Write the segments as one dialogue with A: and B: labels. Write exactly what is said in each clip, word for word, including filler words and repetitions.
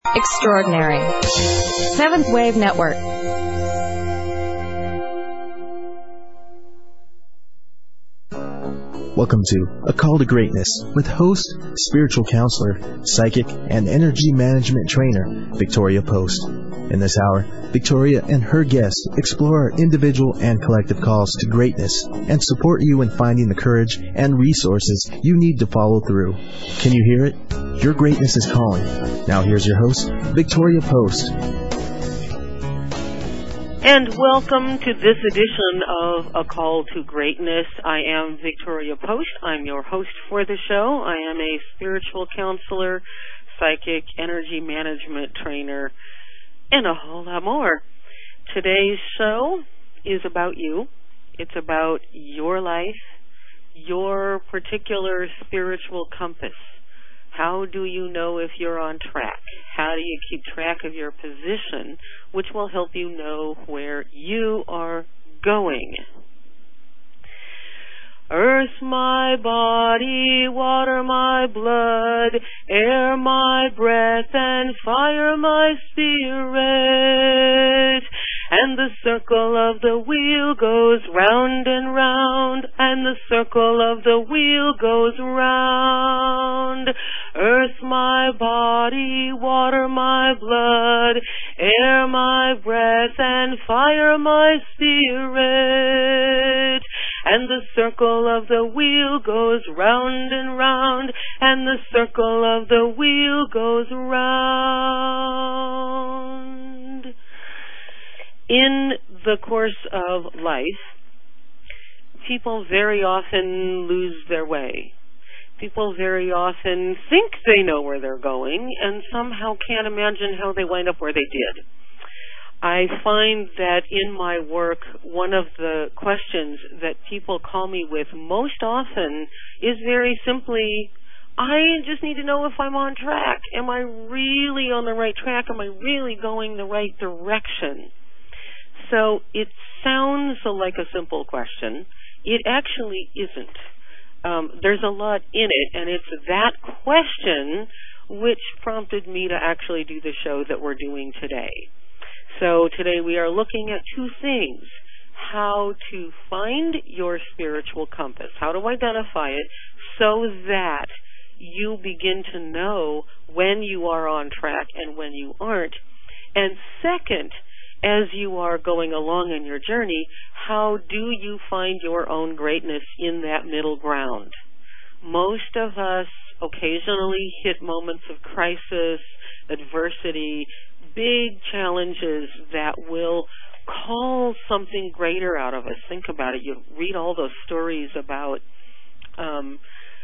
A: Extraordinary. Seventh Wave Network.
B: Welcome to A Call to Greatness with host, spiritual counselor, psychic, and energy management trainer, Victoria Post. In this hour, Victoria and her guests explore our individual and collective calls to greatness and support you in finding the courage and resources you need to follow through. Can you hear it? Your greatness is calling. Now here's your host, Victoria Post.
C: And welcome to this edition of A Call to Greatness. I am Victoria Post. I'm your host for the show. I am a spiritual counselor, psychic, energy management trainer, and a whole lot more. Today's show is about you. It's about your life, your particular spiritual compass. How do you know if you're on track? How do you keep track of your position, which will help you know where you are going? Earth my body, water my blood, air my breath, and fire my spirit. And the circle of the wheel goes round and round, and the circle of the wheel goes round. Earth my body, water my blood, air my breath, and fire my spirit. And the circle of the wheel goes round and round, and the circle of the wheel goes round. In the course of life, people very often lose their way. People very often think they know where they're going and somehow can't imagine how they wind up where they did. I find that in my work, one of the questions that people call me with most often is very simply, I just need to know if I'm on track. Am I really on the right track? Am I really going the right direction? So it sounds like a simple question. It actually isn't. Um, there's a lot in it, and it's that question which prompted me to actually do the show that we're doing today. So today we are looking at two things: how to find your spiritual compass, how to identify it so that you begin to know when you are on track and when you aren't. And second, as you are going along in your journey, how do you find your own greatness in that middle ground? Most of us occasionally hit moments of crisis, adversity, big challenges that will call something greater out of us. Think about it. You read all those stories about um,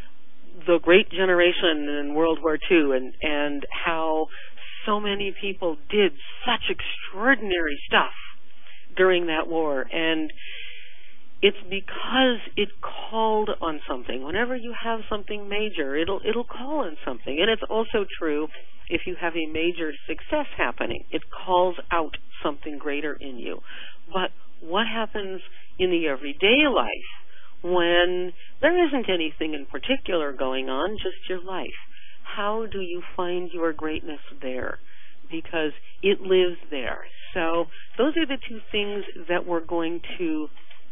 C: the Great Generation in World War Two and, and how so many people did such extraordinary stuff during that war. And it's because it called on something. Whenever you have something major, it'll it'll call on something. And it's also true if you have a major success happening. It calls out something greater in you. But what happens in the everyday life when there isn't anything in particular going on, just your life? How do you find your greatness there? Because it lives there. So those are the two things that we're going to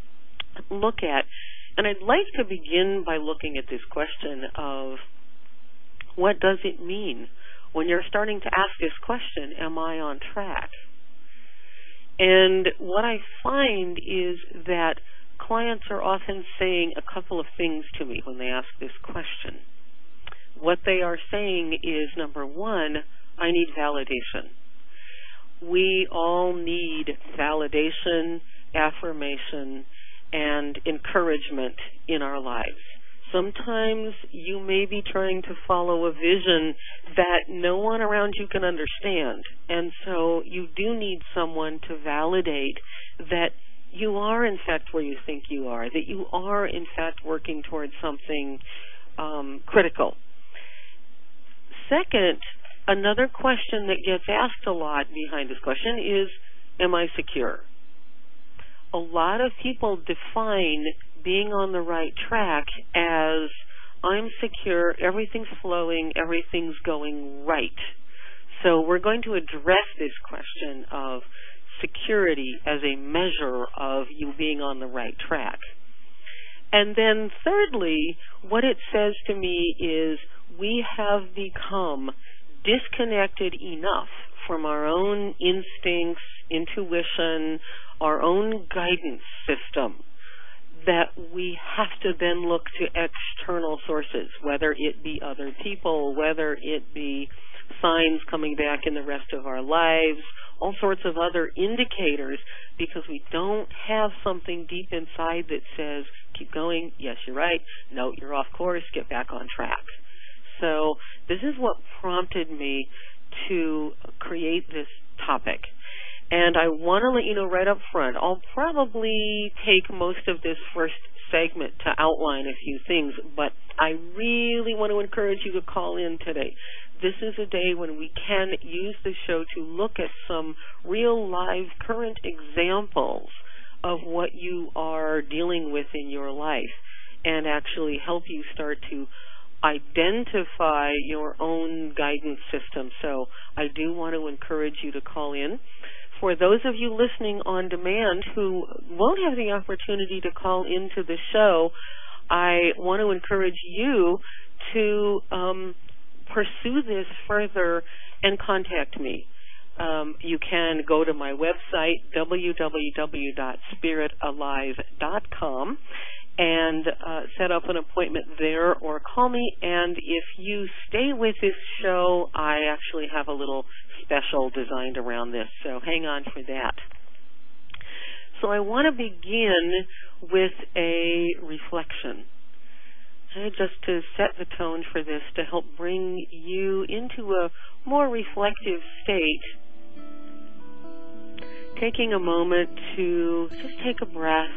C: look at. And I'd like to begin by looking at this question of what does it mean when you're starting to ask this question, am I on track? And what I find is that clients are often saying a couple of things to me when they ask this question. What they are saying is, number one, I need validation. We all need validation, affirmation, and encouragement in our lives. Sometimes you may be trying to follow a vision that no one around you can understand, and so you do need someone to validate that you are in fact where you think you are, that you are in fact working towards something um, critical. Second, another question that gets asked a lot behind this question is, am I secure? A lot of people define being on the right track as I'm secure, everything's flowing, everything's going right. So we're going to address this question of security as a measure of you being on the right track. And then thirdly, what it says to me is we have become disconnected enough from our own instincts, intuition, our own guidance system, that we have to then look to external sources, whether it be other people, whether it be signs coming back in the rest of our lives, all sorts of other indicators, because we don't have something deep inside that says, keep going, yes, you're right, no, you're off course, get back on track. So this is what prompted me to create this topic. And I want to let you know right up front, I'll probably take most of this first segment to outline a few things, but I really want to encourage you to call in today. This is a day when we can use the show to look at some real live current examples of what you are dealing with in your life and actually help you start to identify your own guidance system. So I do want to encourage you to call in. For those of you listening on demand who won't have the opportunity to call into the show, I want to encourage you to um, pursue this further and contact me. Um, you can go to my website, w w w dot spirit alive dot com, and uh, set up an appointment there or call me. And if you stay with this show, I actually have a little special designed around this, so hang on for that. So I want to begin with a reflection, okay, just to set the tone for this, to help bring you into a more reflective state. Taking a moment to just take a breath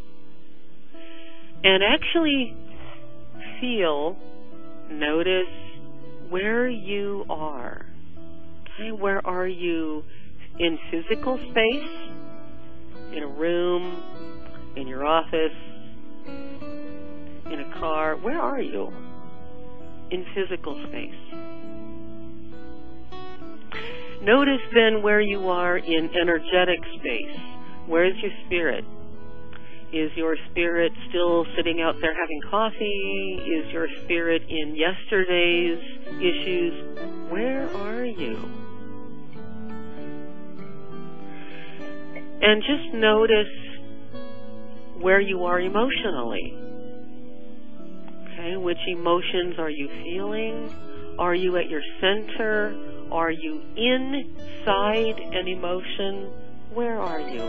C: and actually feel, notice where you are. Okay, where are you in physical space, in a room, in your office, in a car? Where are you in physical space? Notice then where you are in energetic space. Where's your spirit? Is your spirit still sitting out there having coffee? Is your spirit in yesterday's issues? Where are you? And just notice where you are emotionally. Okay, which emotions are you feeling? Are you at your center? Are you inside an emotion? Where are you?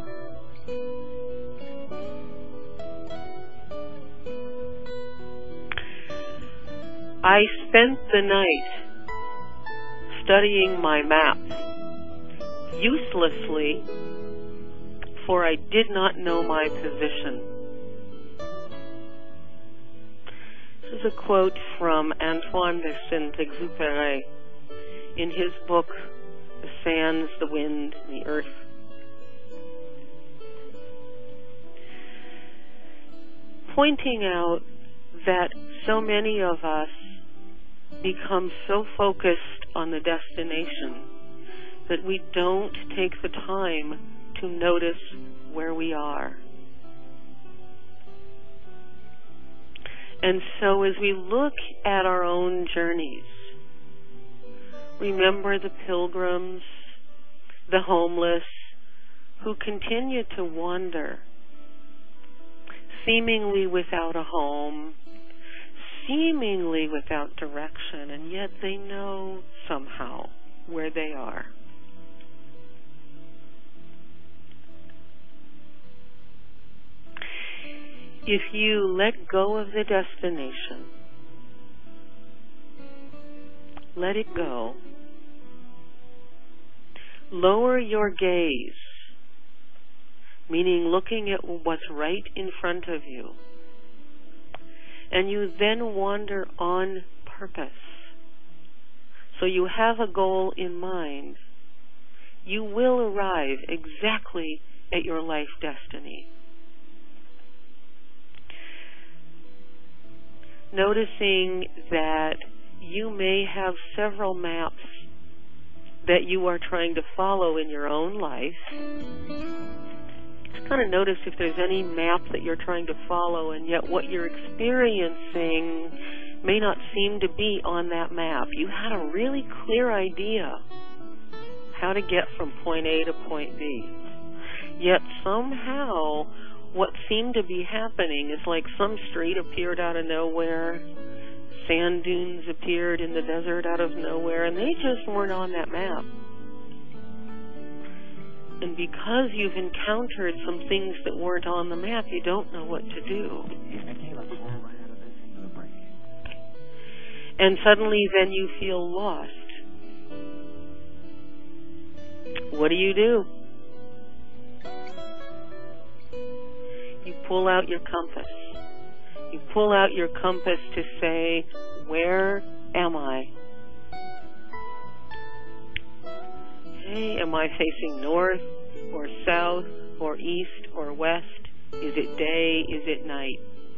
C: I spent the night studying my map uselessly, for I did not know my position. This is a quote from Antoine de Saint-Exupéry in his book, The Sands, the Wind, and the Earth. Pointing out that so many of us become so focused on the destination that we don't take the time to notice where we are. And so as we look at our own journeys, remember the pilgrims, the homeless, who continue to wander, seemingly without a home, seemingly without direction, and yet they know somehow where they are. If you let go of the destination, let it go, lower your gaze, meaning looking at what's right in front of you, and you then wander on purpose. So you have a goal in mind. You will arrive exactly at your life destiny. Noticing that you may have several maps that you are trying to follow in your own life. Just kind of notice if there's any map that you're trying to follow, and yet what you're experiencing may not seem to be on that map. You had a really clear idea how to get from point A to point B. Yet somehow what seemed to be happening is like some street appeared out of nowhere, sand dunes appeared in the desert out of nowhere, and they just weren't on that map. And because you've encountered some things that weren't on the map, you don't know what to do. And suddenly then you feel lost. What do you do? You pull out your compass. You pull out your compass to say, where am I? Okay, am I facing north or south or east or west? Is it day? Is it night?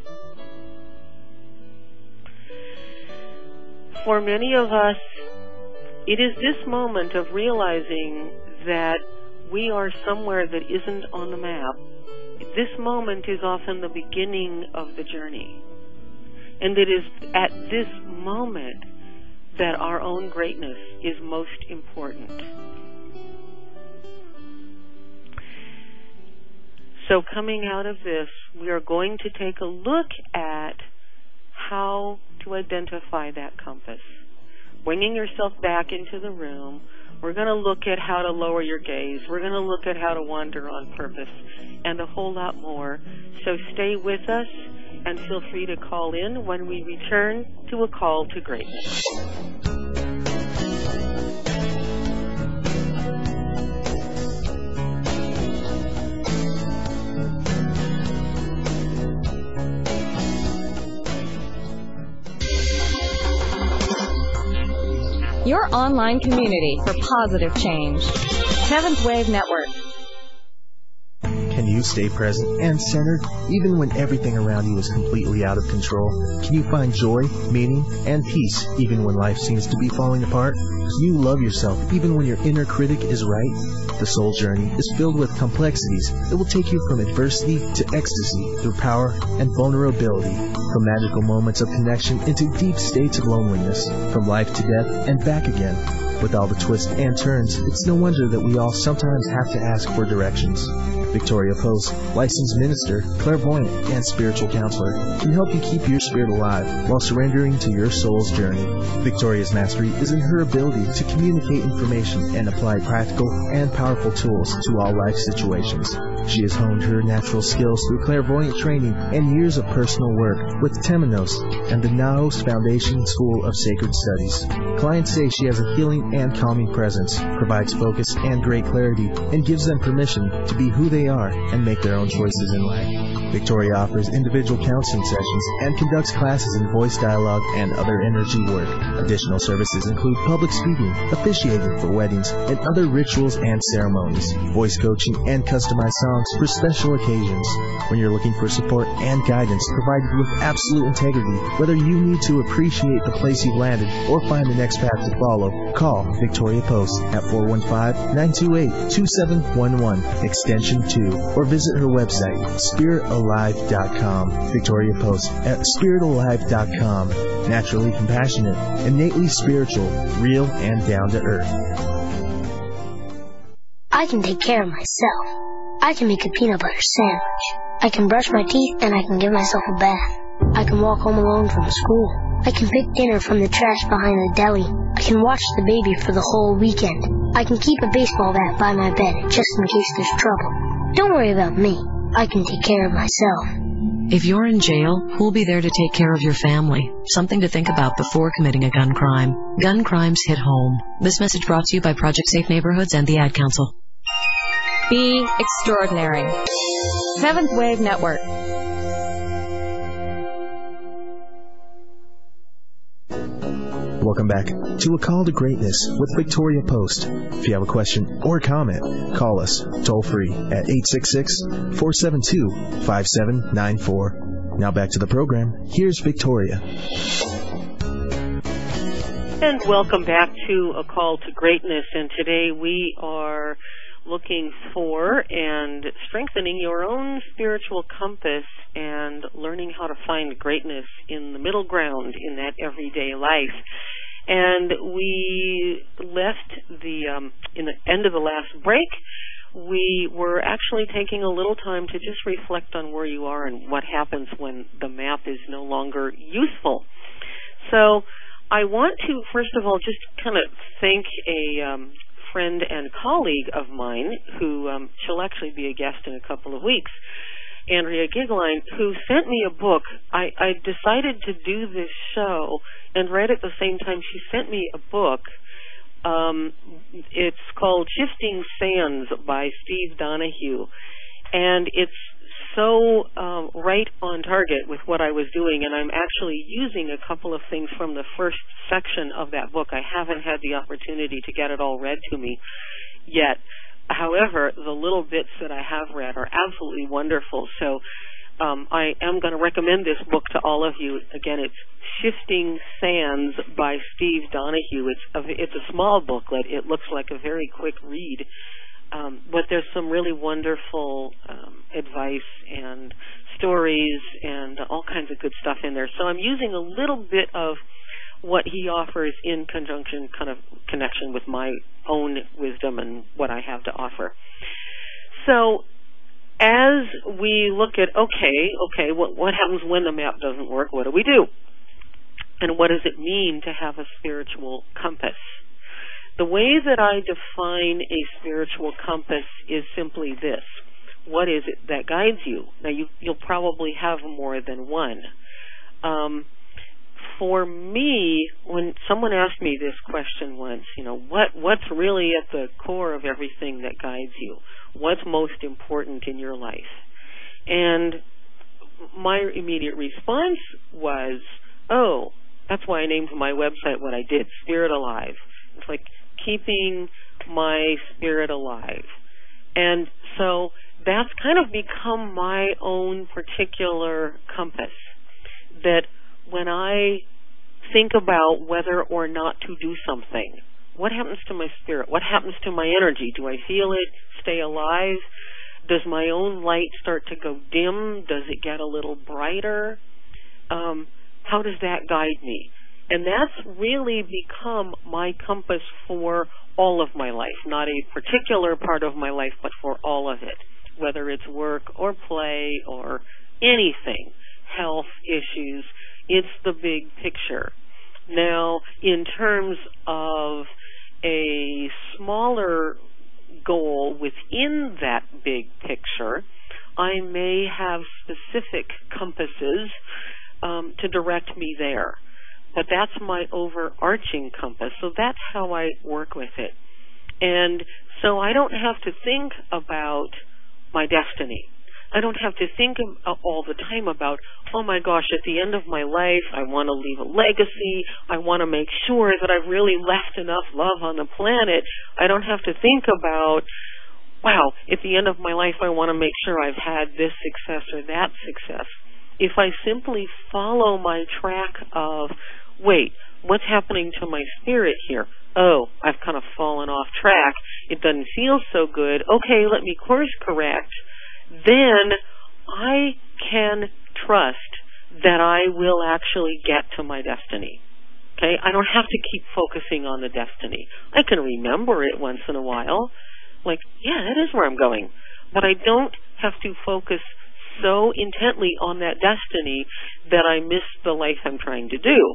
C: For many of us, it is this moment of realizing that we are somewhere that isn't on the map. This moment is often the beginning of the journey. And it is at this moment that our own greatness is most important. So coming out of this, we are going to take a look at how to identify that compass. Bringing yourself back into the room, we're going to look at how to lower your gaze. We're going to look at how to wander on purpose and a whole lot more. So stay with us and feel free to call in when we return to A Call to Greatness.
A: Your online community for positive change. Seventh Wave Network.
B: Can you stay present and centered even when everything around you is completely out of control? Can you find joy, meaning, and peace even when life seems to be falling apart? Can you love yourself even when your inner critic is right? The soul journey is filled with complexities that will take you from adversity to ecstasy through power and vulnerability, from magical moments of connection into deep states of loneliness, from life to death and back again. With all the twists and turns, it's no wonder that we all sometimes have to ask for directions. Victoria Post, licensed minister, clairvoyant, and spiritual counselor, can help you keep your spirit alive while surrendering to your soul's journey. Victoria's mastery is in her ability to communicate information and apply practical and powerful tools to all life situations. She has honed her natural skills through clairvoyant training and years of personal work with Temenos and the Naos Foundation School of Sacred Studies. Clients say she has a healing and calming presence, provides focus and great clarity, and gives them permission to be who they are and make their own choices in life. Victoria offers individual counseling sessions and conducts classes in voice dialogue and other energy work. Additional services include public speaking, officiating for weddings, and other rituals and ceremonies, voice coaching, and customized songs for special occasions. When you're looking for support and guidance provided with absolute integrity, whether you need to appreciate the place you've landed or find the next path to follow, call Victoria Post at four one five, nine two eight, two seven one one, extension two, or visit her website, spirit alive dot com. Victoria Post at spirit alive dot com. Naturally compassionate, innately spiritual, real, and down to earth.
D: I can take care of myself. I can make a peanut butter sandwich. I can brush my teeth and I can give myself a bath. I can walk home alone from school. I can pick dinner from the trash behind the deli. I can watch the baby for the whole weekend. I can keep a baseball bat by my bed just in case there's trouble. Don't worry about me. I can take care of myself.
E: If you're in jail, who'll be there to take care of your family? Something to think about before committing a gun crime. Gun crimes hit home. This message brought to you by Project Safe Neighborhoods and the Ad Council.
A: Be extraordinary. Seventh Wave Network.
B: Welcome back to A Call to Greatness with Victoria Post. If you have a question or comment, call us toll free at eight six six, four seven two, five seven nine four. Now back to the program. Here's Victoria.
C: And welcome back to A Call to Greatness. And today we are looking for and strengthening your own spiritual compass and learning how to find greatness in the middle ground in that everyday life. And we left the, um, in the end of the last break, we were actually taking a little time to just reflect on where you are and what happens when the map is no longer useful. So I want to, first of all, just kind of thank a um, friend and colleague of mine who, um, she'll actually be a guest in a couple of weeks, Andrea Gigline, who sent me a book. I, I decided to do this show, and right at the same time she sent me a book. Um, it's called Shifting Sands by Steve Donahue, and it's so um, right on target with what I was doing, and I'm actually using a couple of things from the first section of that book. I haven't had the opportunity to get it all read to me yet. However, the little bits that I have read are absolutely wonderful. So um, I am going to recommend this book to all of you. Again, it's Shifting Sands by Steve Donahue. It's a, it's a small booklet. It looks like a very quick read. Um, but there's some really wonderful um, advice and stories and all kinds of good stuff in there. So I'm using a little bit of what he offers in conjunction, kind of connection with my own wisdom and what I have to offer. So as we look at, okay, okay, what, what happens when the map doesn't work? What do we do? And what does it mean to have a spiritual compass? The way that I define a spiritual compass is simply this. What is it that guides you? Now, you, you'll probably have more than one. Um, for me, when someone asked me this question once, you know, what what's really at the core of everything that guides you? What's most important in your life? And my immediate response was, oh, that's why I named my website what I did, Spirit Alive. It's like keeping my spirit alive. And so that's kind of become my own particular compass, that when I think about whether or not to do something, what happens to my spirit? What happens to my energy? Do I feel it stay alive? Does my own light start to go dim? Does it get a little brighter? Um, how does that guide me? And that's really become my compass for all of my life, not a particular part of my life, but for all of it, whether it's work or play or anything, health issues. It's the big picture. Now, in terms of a smaller goal within that big picture, I may have specific compasses um, to direct me there. But that's my overarching compass. So that's how I work with it. And so I don't have to think about my destiny. I don't have to think all the time about, oh my gosh, at the end of my life, I want to leave a legacy. I want to make sure that I've really left enough love on the planet. I don't have to think about, wow, at the end of my life, I want to make sure I've had this success or that success. If I simply follow my track of, wait, what's happening to my spirit here? Oh, I've kind of fallen off track. It doesn't feel so good. Okay, let me course correct. Then I can trust that I will actually get to my destiny. Okay, I don't have to keep focusing on the destiny. I can remember it once in a while, like, yeah, that is where I'm going. But I don't have to focus so intently on that destiny that I miss the life I'm trying to do.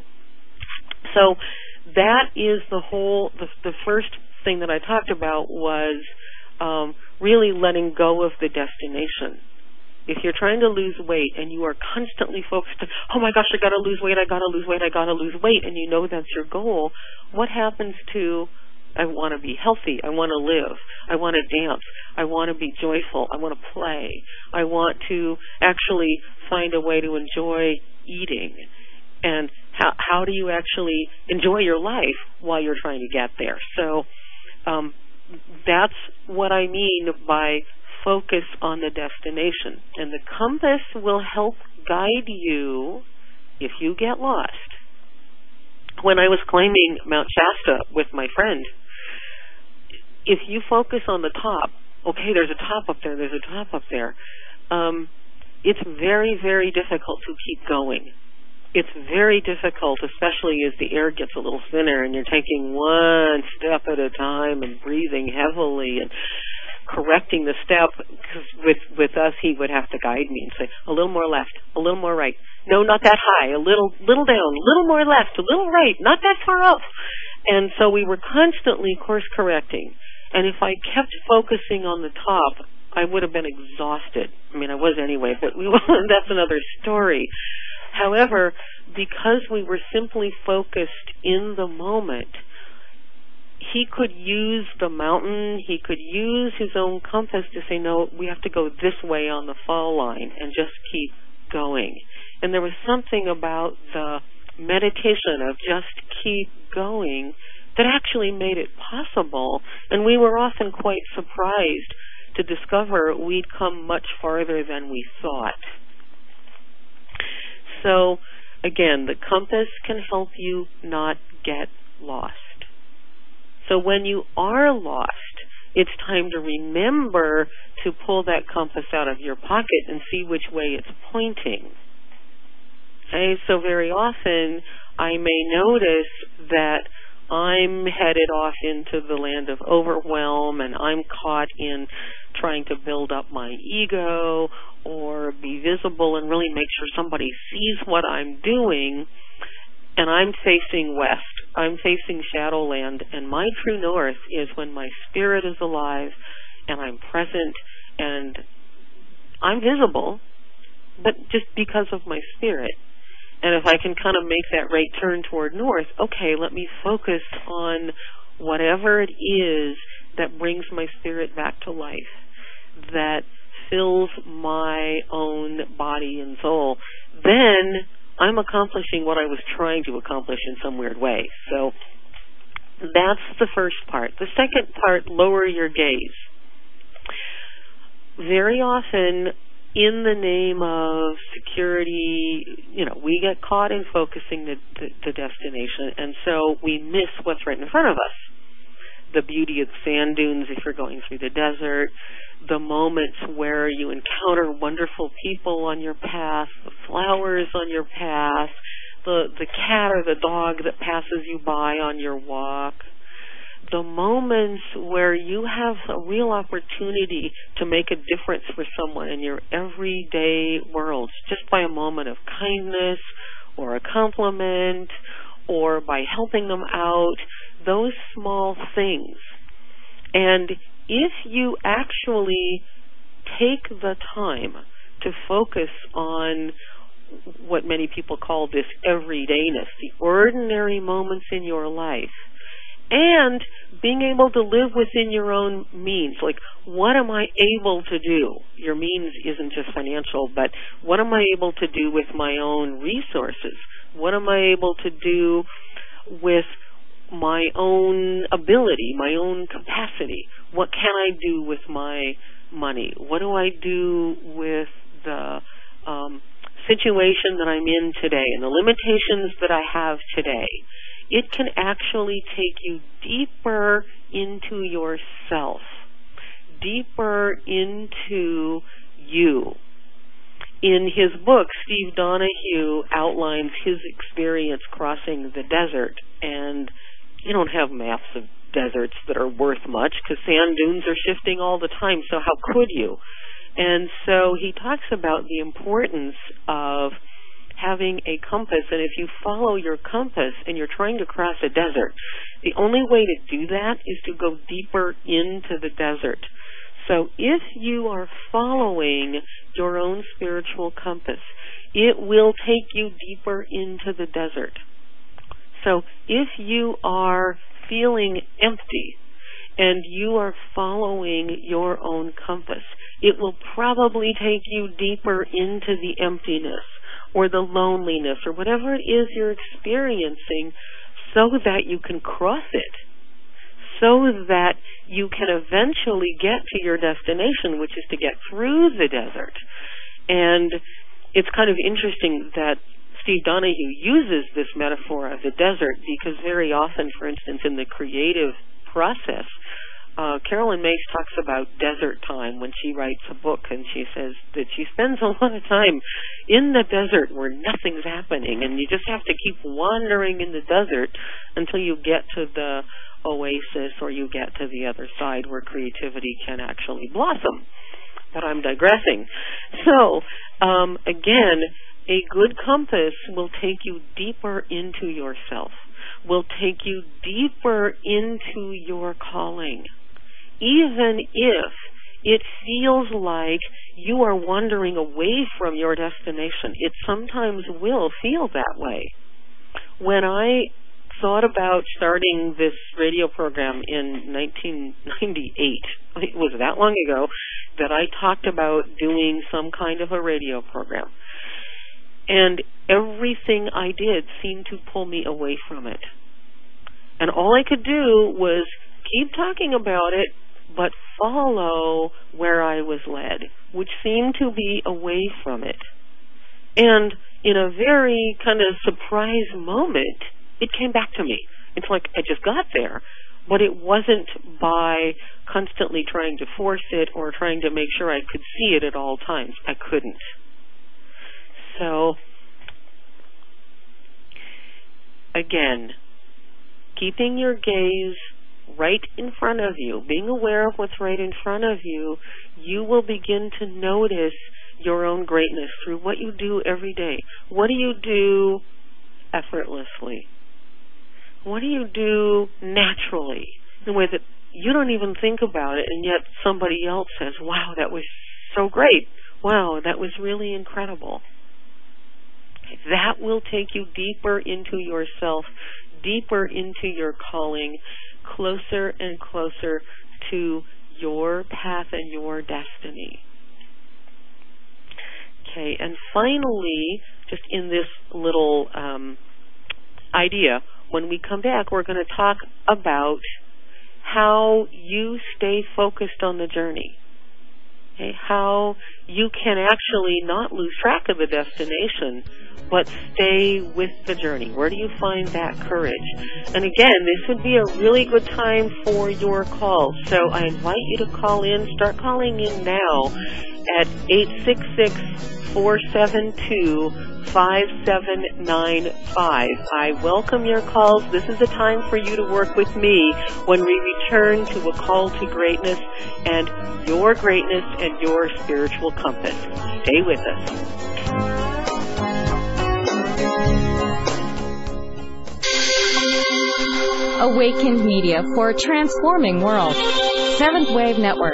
C: So that is the whole, the, the first thing that I talked about was um, really letting go of the destination. If you're trying to lose weight and you are constantly focused on, oh my gosh, I got to lose weight, I got to lose weight, I got to lose weight, and you know that's your goal, what happens to, I want to be healthy, I want to live, I want to dance, I want to be joyful, I want to play, I want to actually find a way to enjoy eating? And how, how do you actually enjoy your life while you're trying to get there? So um, that's what I mean by focus on the destination. And the compass will help guide you if you get lost. when I was climbing Mount Shasta with my friend, if you focus on the top, okay, there's a top up there, there's a top up there, um, it's very, very difficult to keep going. It's very difficult, especially as the air gets a little thinner and you're taking one step at a time and breathing heavily and correcting the step. Because with, with us, he would have to guide me and say, a little more left, a little more right. No, not that high, a little, little down, a little more left, a little right, not that far up. And so we were constantly course correcting. And if I kept focusing on the top, I would have been exhausted. I mean, I was anyway, but we that's another story. However, because we were simply focused in the moment, he could use the mountain, he could use his own compass to say, no, we have to go this way on the fall line and just keep going. And there was something about the meditation of just keep going that actually made it possible. And we were often quite surprised to discover we'd come much farther than we thought. So, again, the compass can help you not get lost. So when you are lost, it's time to remember to pull that compass out of your pocket and see which way it's pointing. Okay, so very often I may notice that I'm headed off into the land of overwhelm and I'm caught in trying to build up my ego or be visible and really make sure somebody sees what I'm doing, and I'm facing west. I'm facing Shadowland, and my true north is when my spirit is alive and I'm present and I'm visible, but just because of my spirit. And if I can kind of make that right turn toward north, okay, let me focus on whatever it is that brings my spirit back to life, that fills my own body and soul. Then I'm accomplishing what I was trying to accomplish in some weird way. So that's the first part. The second part, lower your gaze. Very often, in the name of security, you know, we get caught in focusing the, the, the destination, and so we miss what's right in front of us. The beauty of the sand dunes if you're going through the desert, the moments where you encounter wonderful people on your path, the flowers on your path, the, the cat or the dog that passes you by on your walk, the moments where you have a real opportunity to make a difference for someone in your everyday world, just by a moment of kindness or a compliment or by helping them out, those small things. And if you actually take the time to focus on what many people call this everydayness, the ordinary moments in your life, and being able to live within your own means. Like, what am I able to do? Your means isn't just financial, but what am I able to do with my own resources? What am I able to do with my own ability, my own capacity? What can I do with my money? What do I do with the um, situation that I'm in today and the limitations that I have today? It can actually take you deeper into yourself, deeper into you. In his book, Steve Donahue outlines his experience crossing the desert, and you don't have maps of deserts that are worth much because sand dunes are shifting all the time, so how could you? And so he talks about the importance of having a compass, and if you follow your compass and you're trying to cross a desert, the only way to do that is to go deeper into the desert. So if you are following your own spiritual compass, it will take you deeper into the desert. So if you are feeling empty and you are following your own compass, it will probably take you deeper into the emptiness or the loneliness or whatever it is you're experiencing, so that you can cross it, so that you can eventually get to your destination, which is to get through the desert. And it's kind of interesting that Steve Donahue uses this metaphor of the desert because very often, for instance, in the creative process, uh, Carolyn Myss talks about desert time when she writes a book, and she says that she spends a lot of time in the desert where nothing's happening, and you just have to keep wandering in the desert until you get to the oasis or you get to the other side where creativity can actually blossom. But I'm digressing. So, um, again, a good compass will take you deeper into yourself, will take you deeper into your calling, even if it feels like you are wandering away from your destination. It sometimes will feel that way. When I thought about starting this radio program in nineteen ninety-eight, it was that long ago that I talked about doing some kind of a radio program. And everything I did seemed to pull me away from it. And all I could do was keep talking about it, but follow where I was led, which seemed to be away from it. And in a very kind of surprise moment, it came back to me. It's like I just got there, but it wasn't by constantly trying to force it or trying to make sure I could see it at all times. I couldn't. So, again, keeping your gaze right in front of you, being aware of what's right in front of you, you will begin to notice your own greatness through what you do every day. What do you do effortlessly? What do you do naturally in a way that you don't even think about it, and yet somebody else says, wow, that was so great. Wow, that was really incredible. That will take you deeper into yourself, deeper into your calling, closer and closer to your path and your destiny. Okay, and finally, just in this little um, idea, when we come back, we're going to talk about how you stay focused on the journey. Okay, how you can actually not lose track of the destination, but stay with the journey. Where do you find that courage? And again, this would be a really good time for your calls. So I invite you to call in. Start calling in now at eight six six, four seven two, five seven nine five. I welcome your calls. This is the time for you to work with me when we return to a call to greatness and your greatness and your spiritual compass. Stay with us.
A: Awakened Media for a transforming world. Seventh Wave Network.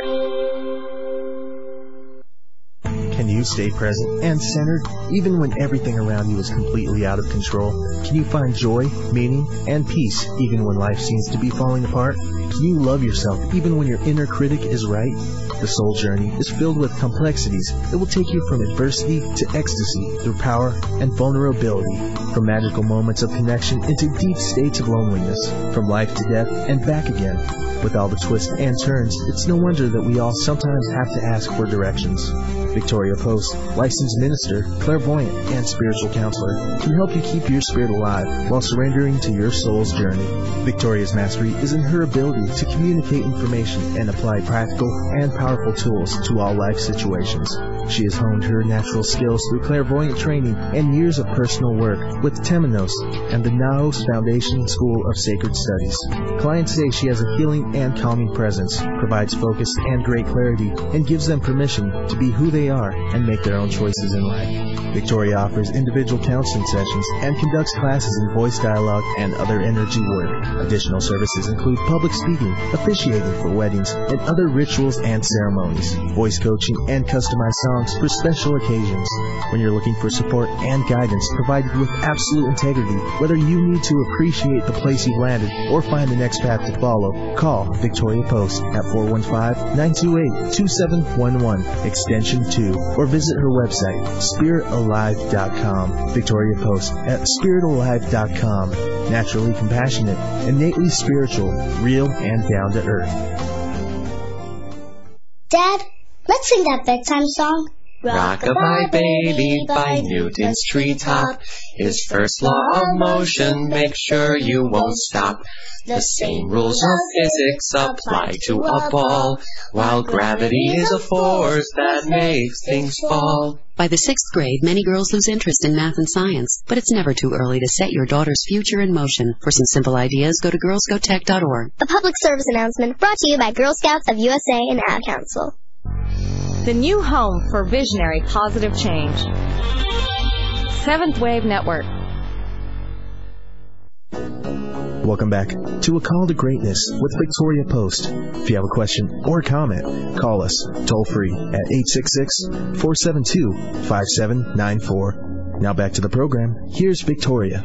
B: Can you stay present and centered even when everything around you is completely out of control? Can you find joy, meaning, and peace even when life seems to be falling apart? Can you love yourself even when your inner critic is right? The soul journey is filled with complexities that will take you from adversity to ecstasy through power and vulnerability, from magical moments of connection into deep states of loneliness, from life to death and back again. With all the twists and turns, it's no wonder that we all sometimes have to ask for directions. Victoria Post, licensed minister, clairvoyant, and spiritual counselor, can help you keep your spirit alive while surrendering to your soul's journey. Victoria's mastery is in her ability to communicate information and apply practical and powerful tools to all life situations. She has honed her natural skills through clairvoyant training and years of personal work with Temenos and the Naos Foundation School of Sacred Studies. Clients say she has a healing and calming presence, provides focus and great clarity, and gives them permission to be who they are and make their own choices in life. Victoria offers individual counseling sessions and conducts classes in voice dialogue and other energy work. Additional services include public speaking, officiating for weddings, and other rituals and ceremonies, voice coaching, and customized songs for special occasions. When you're looking for support and guidance provided with absolute integrity, whether you need to appreciate the place you've landed or find the next path to follow, call Victoria Post at four one five, nine two eight, two seven one one, extension two, or visit her website, spirit alive dot com. Victoria Post at spirit alive dot com. Naturally compassionate, innately spiritual, real and down to earth.
D: Dad, let's sing that bedtime song.
F: Rock-a-bye baby by Newton's treetop. His first law of motion, make sure you won't stop. The same rules of physics apply to a ball, while gravity is a force that makes things fall.
E: By the sixth grade, many girls lose interest in math and science, but it's never too early to set your daughter's future in motion. For some simple ideas, go to girls go tech dot org.
D: A public service announcement brought to you by Girl Scouts of U S A and Ad Council.
A: The new home for visionary positive change. Seventh Wave Network.
B: Welcome back to A Call to Greatness with Victoria Post. If you have a question or comment, call us toll free at eight six six, four seven two, five seven nine four. Now back to the program. Here's Victoria.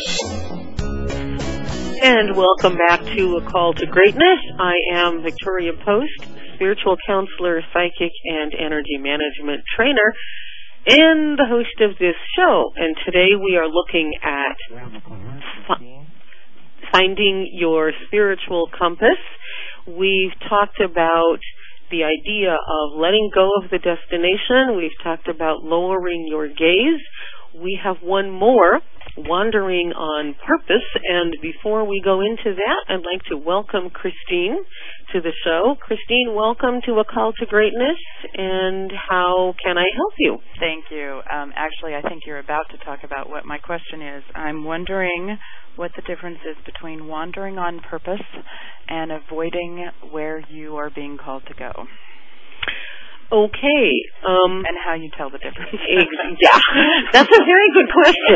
C: And welcome back to A Call to Greatness. I am Victoria Post, spiritual counselor, psychic, and energy management trainer, and the host of this show. And today we are looking at fi- finding your spiritual compass. We've talked about the idea of letting go of the destination. We've talked about lowering your gaze. We have one more, wandering on purpose. And before we go into that, I'd like to welcome Christine to the show. Christine, welcome to A Call to Greatness. And how can I help you?
G: Thank you. Um, actually, I think you're about to talk about what my question is. I'm wondering what the difference is between wandering on purpose and avoiding where you are being called to go.
C: Okay. Um,
G: and how you tell the difference.
C: Yeah, that's a very good question.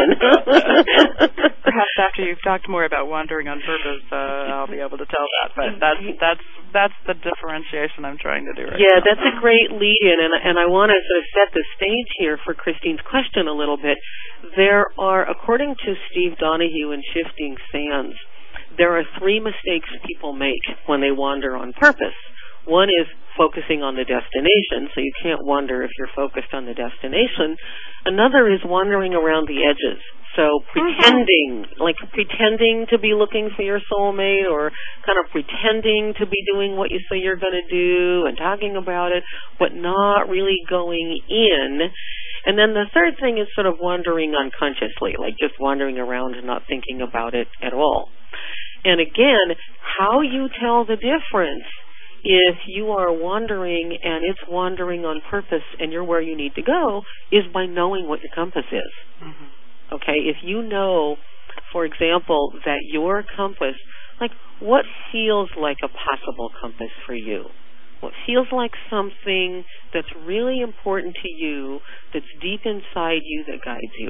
G: Perhaps after you've talked more about wandering on purpose, uh, I'll be able to tell that. But that's that's that's the differentiation I'm trying to do right
C: yeah,
G: now.
C: that's a great lead-in, and, and I want to sort of set the stage here for Christine's question a little bit. There are, according to Steve Donahue in Shifting Sands, there are three mistakes people make when they wander on purpose. One is focusing on the destination, so you can't wander if you're focused on the destination. Another is wandering around the edges, so pretending, mm-hmm. like pretending to be looking for your soulmate, or kind of pretending to be doing what you say you're going to do and talking about it, but not really going in. And then the third thing is sort of wandering unconsciously, like just wandering around and not thinking about it at all. And again, how you tell the difference if you are wandering and it's wandering on purpose and you're where you need to go is by knowing what your compass is. Mm-hmm. Okay, if you know, for example, that your compass, like what feels like a possible compass for you? What feels like something that's really important to you, that's deep inside you, that guides you?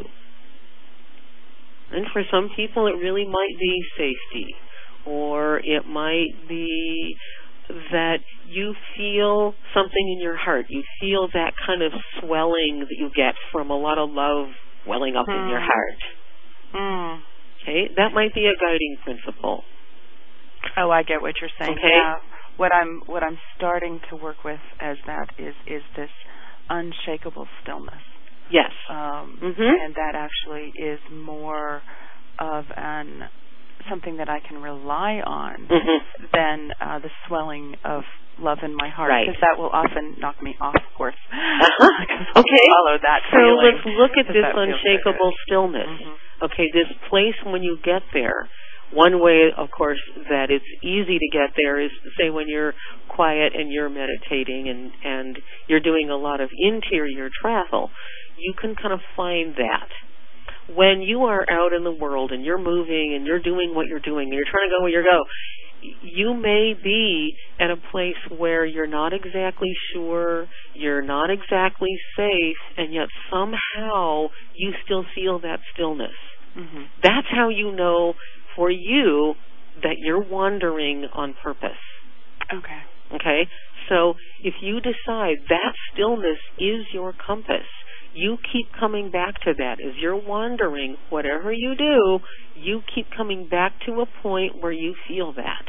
C: And for some people it really might be safety, or it might be that you feel something in your heart. You feel that kind of swelling that you get from a lot of love welling up mm. in your heart. Mm. Okay, that might be a guiding principle.
G: Oh, I get what you're saying.
C: Okay.
G: Yeah. What I'm what I'm starting to work with as that is is this unshakable stillness.
C: Yes.
G: Um,
C: mm-hmm.
G: And that actually is more of an something that I can rely on mm-hmm. than uh, the swelling of love in my heart, because
C: right.
G: that will often knock me off course.
C: Uh-huh. Okay.
G: Follow that
C: so
G: feeling.
C: Let's look at this unshakable
G: so
C: stillness.
G: Mm-hmm.
C: Okay, this place when you get there. One way, of course, that it's easy to get there is, say, when you're quiet and you're meditating and, and you're doing a lot of interior travel, you can kind of find that. When you are out in the world and you're moving and you're doing what you're doing and you're trying to go where you go, you may be at a place where you're not exactly sure, you're not exactly safe, and yet somehow you still feel that stillness. Mm-hmm. That's how you know for you that you're wandering on purpose.
G: Okay.
C: Okay? So if you decide that stillness is your compass, you keep coming back to that. As you're wandering, whatever you do, you keep coming back to a point where you feel that.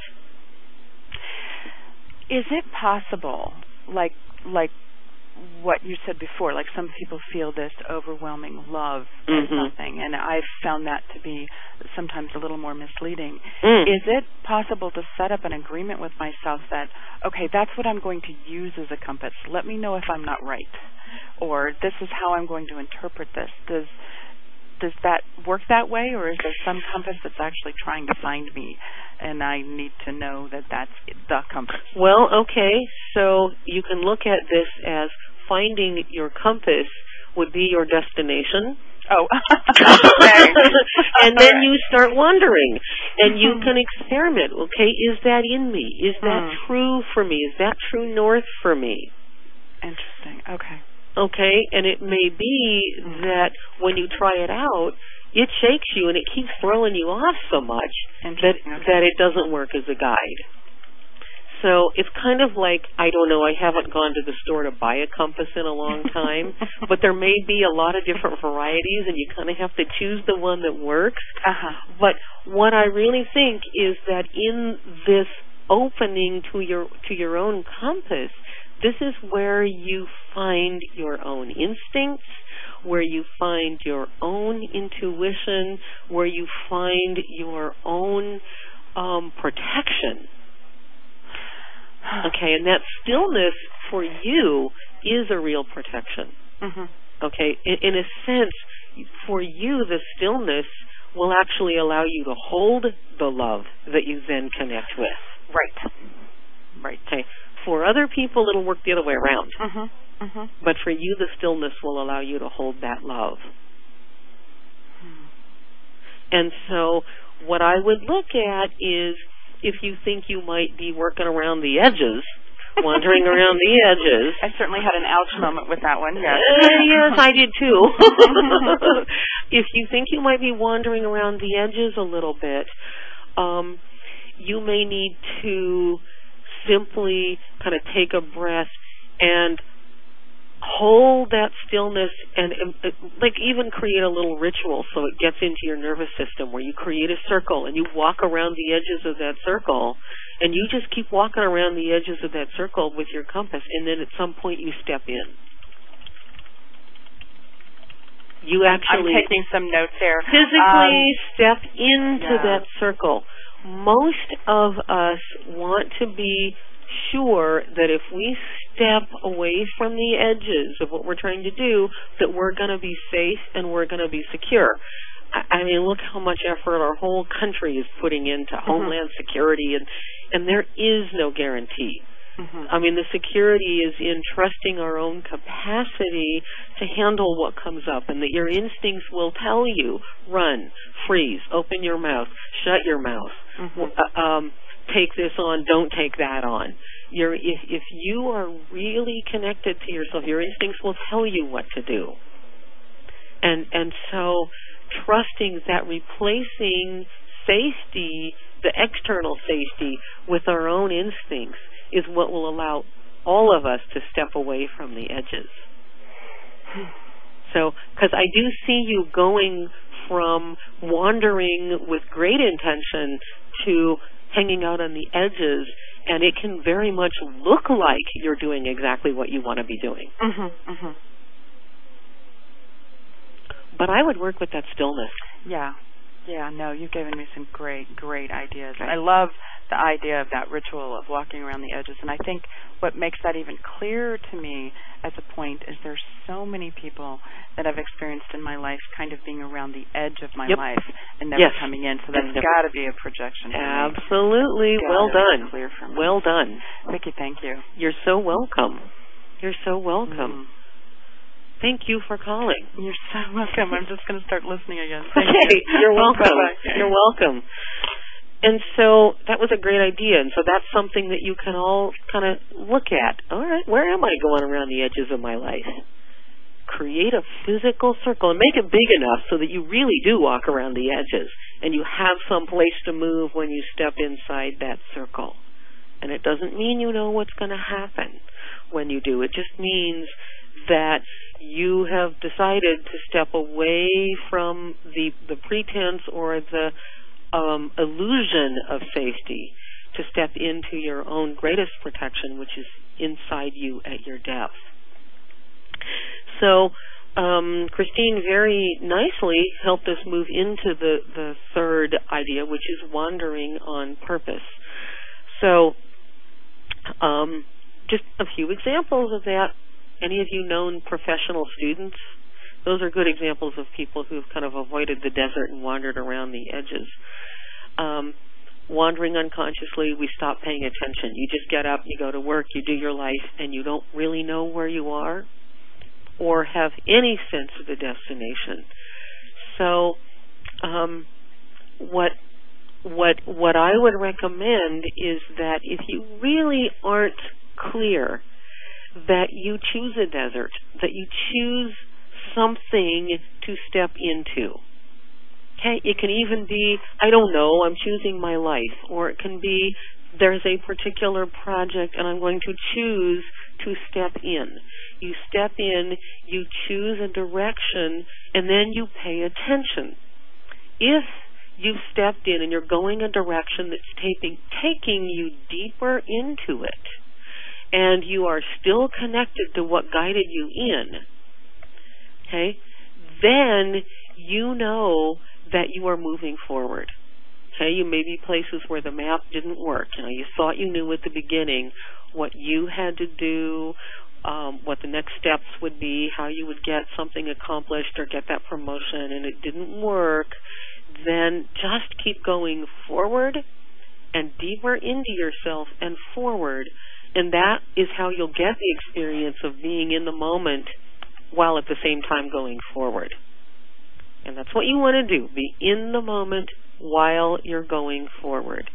G: Is it possible, like like what you said before, like some people feel this overwhelming love mm-hmm. in something, and I've found that to be sometimes a little more misleading. Mm. Is it possible to set up an agreement with myself that, okay, that's what I'm going to use as a compass. Let me know if I'm not right. or this is how I'm going to interpret this. Does does that work that way, or is there some compass that's actually trying to find me, and I need to know that that's the compass?
C: Well, okay, so you can look at this as finding your compass would be your destination.
G: Oh.
C: And then you start wondering, and you can experiment. Okay, is that in me? Is that
G: mm.
C: true for me? Is that true north for me?
G: Interesting. Okay.
C: Okay, and it may be
G: mm.
C: that when you try it out, it shakes you and it keeps throwing you off so much that
G: okay.
C: that it doesn't work as a guide. So it's kind of like, I don't know, I haven't gone to the store to buy a compass in a long time, but there may be a lot of different varieties, and you kind of have to choose the one that works.
G: Uh-huh.
C: But what I really think is that in this opening to your to your own compass, this is where you find your own instincts, where you find your own intuition, where you find your own um, protection. Okay, and that stillness for you is a real protection.
G: Mm-hmm.
C: Okay, in, in a sense, for you, the stillness will actually allow you to hold the love that you then connect with.
G: Right. Right.
C: Okay. For other people, it'll work the other way around.
G: Mm-hmm. Mm-hmm.
C: But for you, the stillness will allow you to hold that love.
G: Mm.
C: And so what I would look at is, if you think you might be working around the edges, wandering around the edges.
G: I certainly had an ouch moment with that one, yes.
C: Uh, yes, I did too. If you think you might be wandering around the edges a little bit, um, you may need to simply kind of take a breath and hold that stillness and, uh, like, even create a little ritual so it gets into your nervous system, where you create a circle and you walk around the edges of that circle, and you just keep walking around the edges of that circle with your compass, and then at some point you step in. You actually...
G: I'm taking some notes here.
C: Physically
G: um,
C: step into
G: yeah.
C: that circle. Most of us want to be sure that if we step away from the edges of what we're trying to do, that we're going to be safe and we're going to be secure. I mean, look how much effort our whole country is putting into mm-hmm. homeland security, and, and there is no guarantee. Mm-hmm. I mean, the security is in trusting our own capacity to handle what comes up, and that your instincts will tell you, run, freeze, open your mouth, shut your mouth, mm-hmm. uh, um, take this on, don't take that on. You're, if, if you are really connected to yourself, your instincts will tell you what to do. And and so trusting that replacing safety, the external safety, with our own instincts is what will allow all of us to step away from the edges. So, because I do see you going from wandering with great intention to hanging out on the edges, and it can very much look like you're doing exactly what you want to be doing.
G: Mm-hmm, mm-hmm.
C: But I would work with that stillness.
G: Yeah. Yeah, no, you've given me some great, great ideas. I love the idea of that ritual of walking around the edges, and I think what makes that even clearer to me as a point is there's so many people that I've experienced in my life kind of being around the edge of my
C: yep.
G: life and never
C: yes.
G: coming in, so that's got to be a projection for
C: Absolutely.
G: me.
C: Well done.
G: Clear for me.
C: Well done.
G: Vicki, thank you.
C: You're so welcome. You're so welcome.
G: Mm.
C: Thank you for calling.
G: You're so welcome. I'm just going to start listening again. Thank
C: okay,
G: you.
C: You're welcome.
G: Bye-bye.
C: You're welcome. And so that was a great idea. And so that's something that you can all kind of look at. All right, where am I going around the edges of my life? Create a physical circle and make it big enough so that you really do walk around the edges and you have some place to move when you step inside that circle. And it doesn't mean you know what's going to happen when you do. It just means that you have decided to step away from the the pretense or the um, illusion of safety to step into your own greatest protection, which is inside you at your depth. So um, Christine very nicely helped us move into the, the third idea, which is wandering on purpose. So um, just a few examples of that. Any of you known professional students? Those are good examples of people who've kind of avoided the desert and wandered around the edges. Um, wandering unconsciously, we stop paying attention. You just get up, you go to work, you do your life, and you don't really know where you are or have any sense of the destination. So um, what what what I would recommend is that if you really aren't clear that you choose a desert, that you choose something to step into. Okay, it can even be, I don't know, I'm choosing my life, or it can be there's a particular project and I'm going to choose to step in. You step in, you choose a direction, and then you pay attention. If you've stepped in and you're going a direction that's taking, taking you deeper into it, and you are still connected to what guided you in, okay, then you know that you are moving forward. Okay, you may be places where the map didn't work. You know, you thought you knew at the beginning what you had to do, um, what the next steps would be, how you would get something accomplished or get that promotion, and it didn't work. Then just keep going forward and deeper into yourself and forward, and that is how you'll get the experience of being in the moment while at the same time going forward. And that's what you want to do, be in the moment while you're going forward.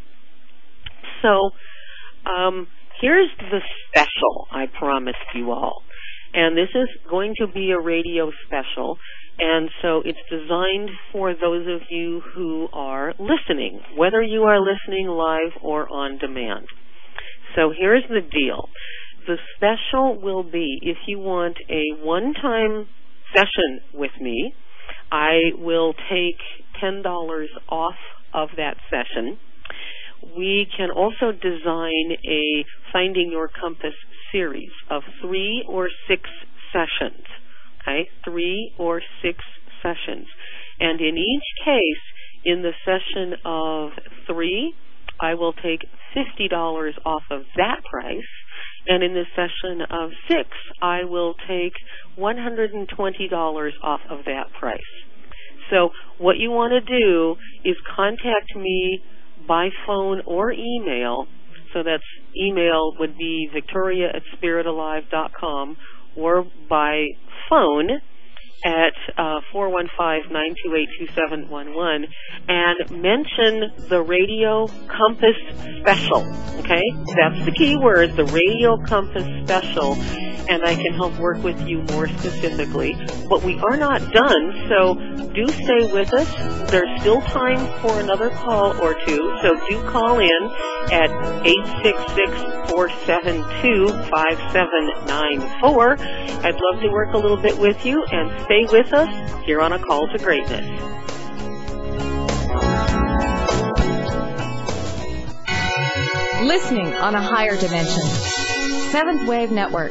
C: So um, here's the special I promised you all. And this is going to be a radio special. And so it's designed for those of you who are listening, whether you are listening live or on demand. So here's the deal. The special will be, if you want a one-time session with me, I will take ten dollars off of that session. We can also design a Finding Your Compass series of three or six sessions. Okay, three or six sessions. And in each case, in the session of three, I will take fifty dollars off of that price. And in the session of six, I will take one hundred twenty dollars off of that price. So what you want to do is contact me by phone or email. So that's email would be victoria at spirit alive dot com, or by phone at uh, four one five, nine two eight, two seven one one, and mention the Radio Compass Special. Okay? That's the key word, the Radio Compass Special, and I can help work with you more specifically. But we are not done, so do stay with us. There's still time for another call or two, so do call in at eight six six, four seven two, five seven nine four. I'd love to work a little bit with you, and stay with us here on A Call to Greatness.
A: Listening on a higher dimension. Seventh Wave Network.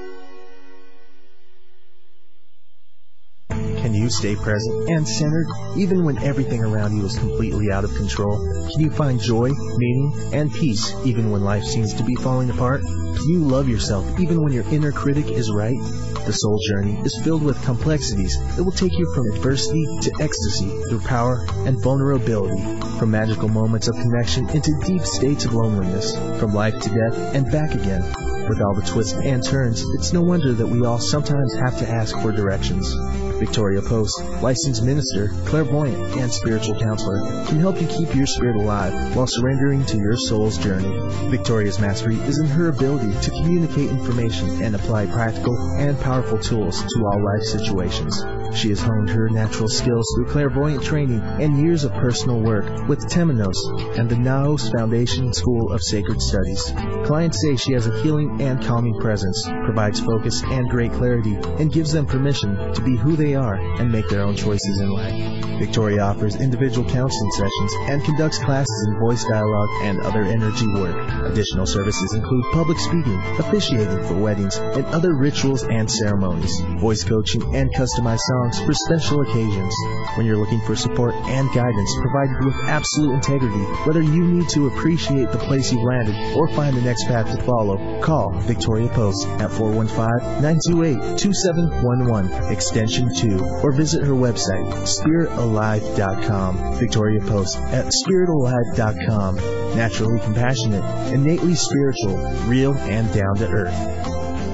B: Can you stay present and centered even when everything around you is completely out of control? Can you find joy, meaning, and peace even when life seems to be falling apart? Can you love yourself even when your inner critic is right? The soul journey is filled with complexities that will take you from adversity to ecstasy through power and vulnerability, from magical moments of connection into deep states of loneliness, from life to death and back again. With all the twists and turns, it's no wonder that we all sometimes have to ask for directions. Victoria Post, licensed minister, clairvoyant, and spiritual counselor, can help you keep your spirit alive while surrendering to your soul's journey. Victoria's mastery is in her ability to communicate information and apply practical and powerful tools to all life situations. She has honed her natural skills through clairvoyant training and years of personal work with Temenos and the Naos Foundation School of Sacred Studies. Clients say she has a healing and calming presence, provides focus and great clarity, and gives them permission to be who they are and make their own choices in life. Victoria offers individual counseling sessions and conducts classes in voice dialogue and other energy work. Additional services include public speaking, officiating for weddings, and other rituals and ceremonies, voice coaching and customized songs songs for special occasions. When you're looking for support and guidance provided with absolute integrity, whether you need to appreciate the place you've landed or find the next path to follow, call Victoria Post at four one five, nine two eight, two seven one one, extension two, or visit her website, spirit alive dot com. Victoria Post at spirit alive dot com. Naturally compassionate, innately spiritual, real and down to earth.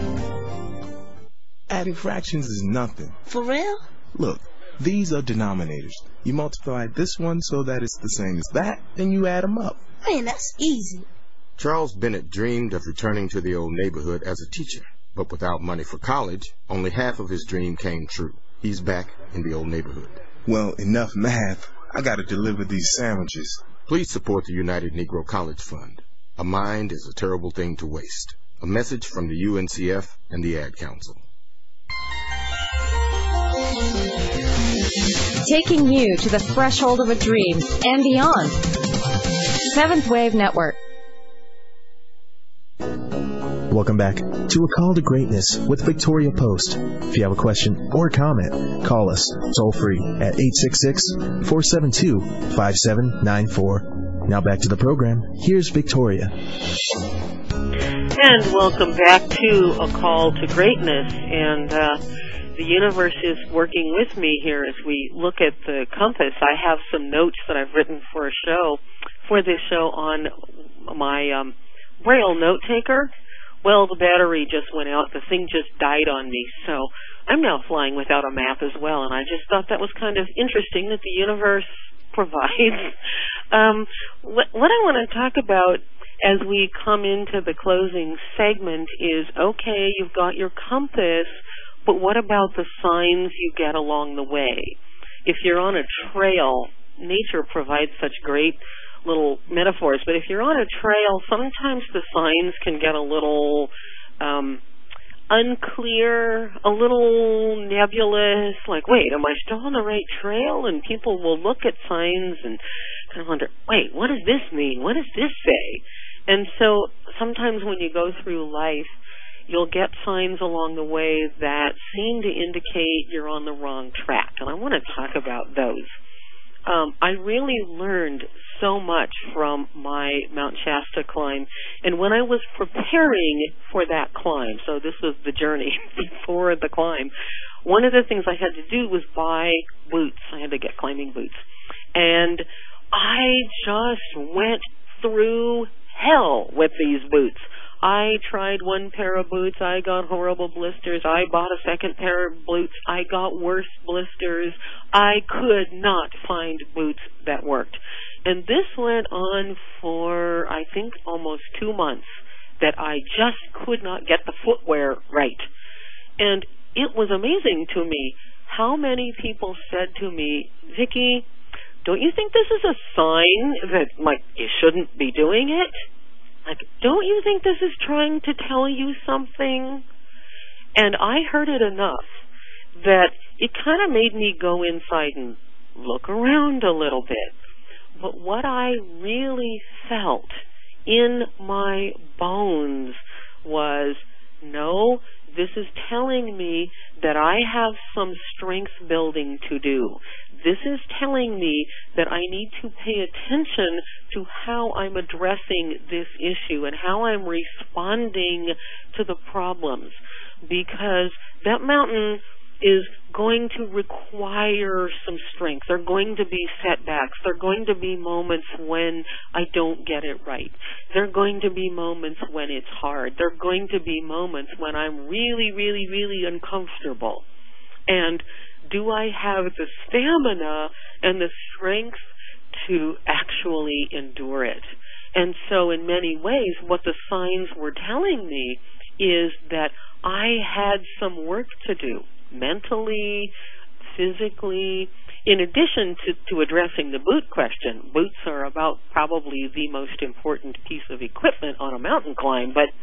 H: Adding fractions is nothing.
D: For real?
H: Look, these are denominators. You multiply this one so that it's the same as that, then you add them up.
D: Man, that's easy.
I: Charles Bennett dreamed of returning to the old neighborhood as a teacher, but without money for college, only half of his dream came true. He's back in the old neighborhood.
H: Well, enough math. I gotta deliver these sandwiches.
I: Please support the United Negro College Fund. A mind is a terrible thing to waste. A message from the U N C F and the Ad Council.
A: Taking you to the threshold of a dream and beyond. Seventh Wave Network.
B: Welcome back to A Call to Greatness with Victoria Post. If you have a question or comment, call us toll free at eight six six, four seven two, five seven nine four. Now back to the program. Here's Victoria.
C: And welcome back to A Call to Greatness. And uh, the universe is working with me here as we look at the compass. I have some notes that I've written for a show, for this show on my um, Braille note taker. Well, the battery just went out. The thing just died on me. So I'm now flying without a map as well. And I just thought that was kind of interesting that the universe provides. um, what, what I want to talk about as we come into the closing segment is, okay, you've got your compass, but what about the signs you get along the way? If you're on a trail, nature provides such great little metaphors, but if you're on a trail, sometimes the signs can get a little um, unclear, a little nebulous, like, wait, am I still on the right trail? And people will look at signs and kind of wonder, wait, what does this mean? What does this say? And so sometimes when you go through life, you'll get signs along the way that seem to indicate you're on the wrong track, and I want to talk about those. Um, I really learned so much from my Mount Shasta climb, and when I was preparing for that climb, so this was the journey before the climb, one of the things I had to do was buy boots. I had to get climbing boots, and I just went through hell with these boots. I tried one pair of boots, I got horrible blisters. I bought a second pair of boots, I got worse blisters. I could not find boots that worked. And this went on for, I think, almost two months that I just could not get the footwear right. And it was amazing to me how many people said to me, Vicki, don't you think this is a sign that, like, you shouldn't be doing it? Like, don't you think this is trying to tell you something? And I heard it enough that it kind of made me go inside and look around a little bit. But what I really felt in my bones was, no, this is telling me that I have some strength building to do. This is telling me that I need to pay attention to how I'm addressing this issue and how I'm responding to the problems, because that mountain is going to require some strength. There are going to be setbacks. There are going to be moments when I don't get it right. There are going to be moments when it's hard. There are going to be moments when I'm really, really, really uncomfortable. And do I have the stamina and the strength to actually endure it? And so in many ways, what the signs were telling me is that I had some work to do, mentally, physically, in addition to, to addressing the boot question. Boots are about probably the most important piece of equipment on a mountain climb, but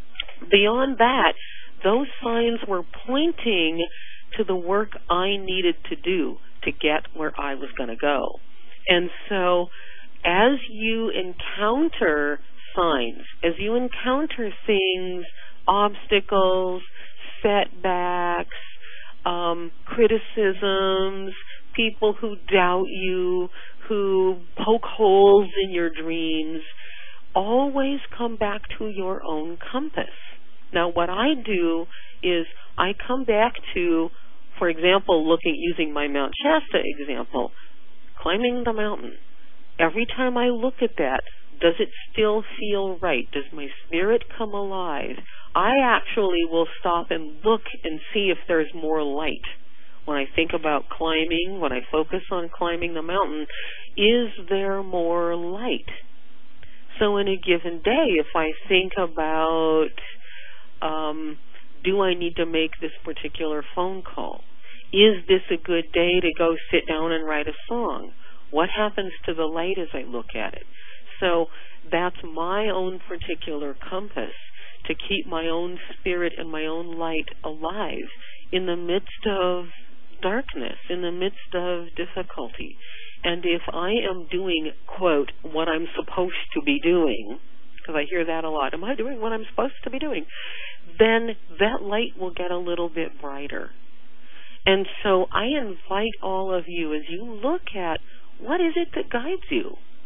C: beyond that, those signs were pointing to the work I needed to do to get where I was going to go. And so as you encounter signs, as you encounter things, obstacles, setbacks, um, criticisms, people who doubt you, who poke holes in your dreams, always come back to your own compass. Now, what I do is I come back to, for example, looking using my Mount Shasta example, climbing the mountain. Every time I look at that, does it still feel right? Does my spirit come alive? I actually will stop and look and see if there's more light. When I think about climbing, when I focus on climbing the mountain, is there more light? So in a given day, if I think about, um, do I need to make this particular phone call? Is this a good day to go sit down and write a song? What happens to the light as I look at it? So that's my own particular compass to keep my own spirit and my own light alive in the midst of darkness, in the midst of difficulty. And if I am doing, quote, what I'm supposed to be doing, because I hear that a lot, am I doing what I'm supposed to be doing? Then that light will get a little bit brighter. And so I invite all of you, as you look at what is it that guides you?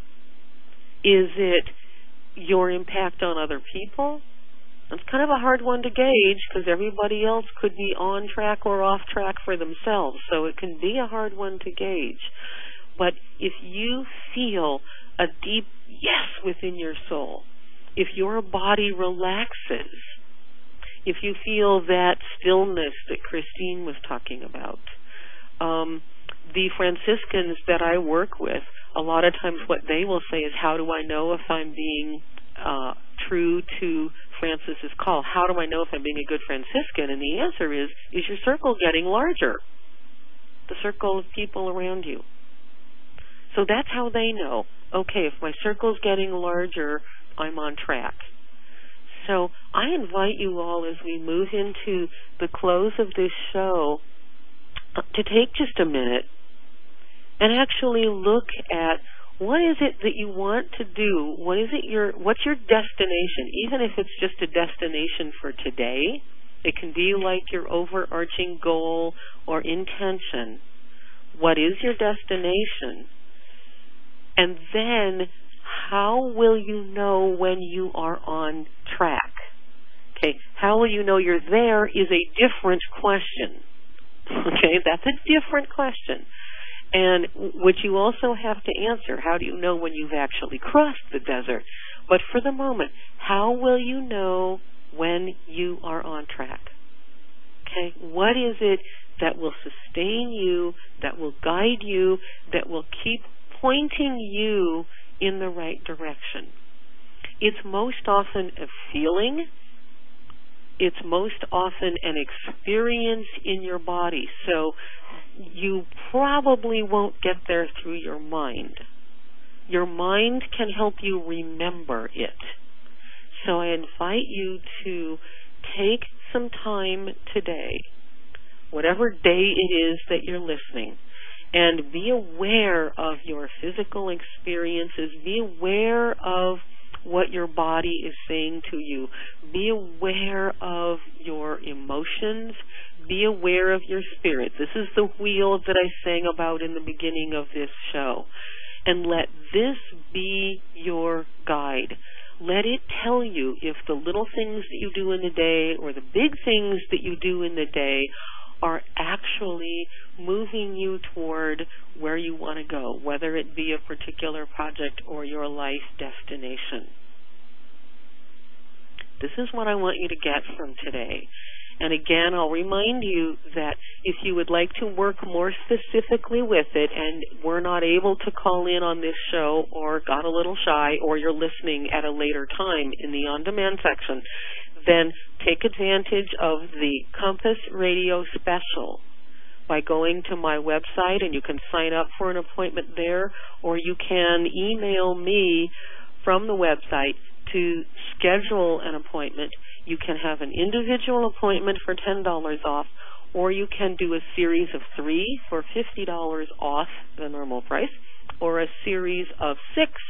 C: Is it your impact on other people? It's kind of a hard one to gauge because everybody else could be on track or off track for themselves, so it can be a hard one to gauge. But if you feel a deep yes within your soul, if your body relaxes, if you feel that stillness that Christine was talking about, um, the Franciscans that I work with, a lot of times what they will say is, how do I know if I'm being uh, true to Francis's call? How do I know if I'm being a good Franciscan? And the answer is, is your circle getting larger? The circle of people around you. So that's how they know, okay, if my circle's getting larger, I'm on track. So I invite you all, as we move into the close of this show, to take just a minute and actually look at what is it that you want to do? What is it your, what's your destination? Even if it's just a destination for today, it can be like your overarching goal or intention. What is your destination? And then how will you know when you are on track? Okay, how will you know you're there is a different question. Okay, that's a different question. And which you also have to answer, how do you know when you've actually crossed the desert? But for the moment, how will you know when you are on track? Okay, what is it that will sustain you, that will guide you, that will keep pointing you in the right direction? It's most often a feeling. It's most often an experience in your body. So you probably won't get there through your mind. Your mind can help you remember it. So I invite you to take some time today, whatever day it is that you're listening, and be aware of your physical experiences. Be aware of what your body is saying to you. Be aware of your emotions. Be aware of your spirit. This is the wheel that I sang about in the beginning of this show. And let this be your guide. Let it tell you if the little things that you do in the day or the big things that you do in the day are actually moving you toward where you want to go, whether it be a particular project or your life destination. This is what I want you to get from today. And again, I'll remind you that if you would like to work more specifically with it and were not able to call in on this show or got a little shy or you're listening at a later time in the on-demand section, then take advantage of the Compass Radio Special by going to my website, and you can sign up for an appointment there, or you can email me from the website to schedule an appointment. You can have an individual appointment for ten dollars off, or you can do a series of three for fifty dollars off the normal price, or a series of six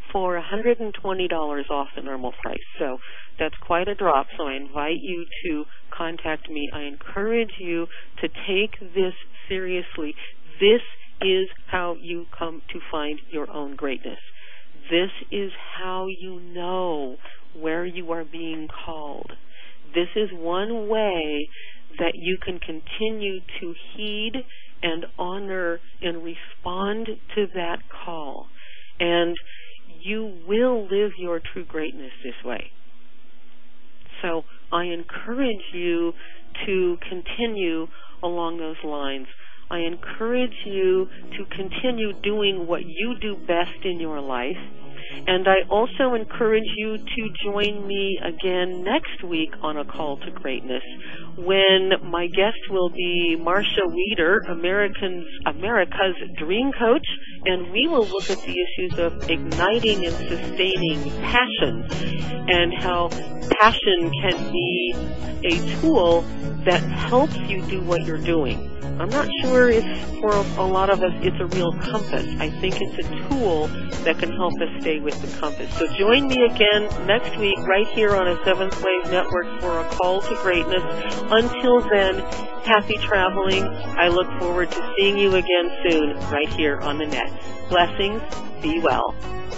C: for one hundred twenty dollars off the normal price. So that's quite a drop. So I invite you to contact me. I encourage you to take this seriously. This is how you come to find your own greatness. This is how you know where you are being called. This is one way that you can continue to heed and honor and respond to that call. And you will live your true greatness this way. So I encourage you to continue along those lines. I encourage you to continue doing what you do best in your life. And I also encourage you to join me again next week on A Call to Greatness, when my guest will be Marcia Wieder, Americans, America's Dream Coach, and we will look at the issues of igniting and sustaining passion and how passion can be a tool that helps you do what you're doing. I'm not sure if for a lot of us it's a real compass. I think it's a tool that can help us stay with the compass. So join me again next week right here on a Seventh Wave Network for A Call to Greatness. Until then, happy traveling. I look forward to seeing you again soon right here on the net. Blessings. Be well.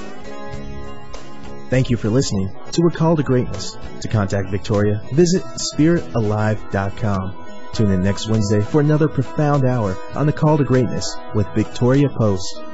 B: Thank you for listening to A Call to Greatness. To contact Victoria, visit spirit alive dot com. Tune in next Wednesday for another profound hour on The Call to Greatness with Victoria Post.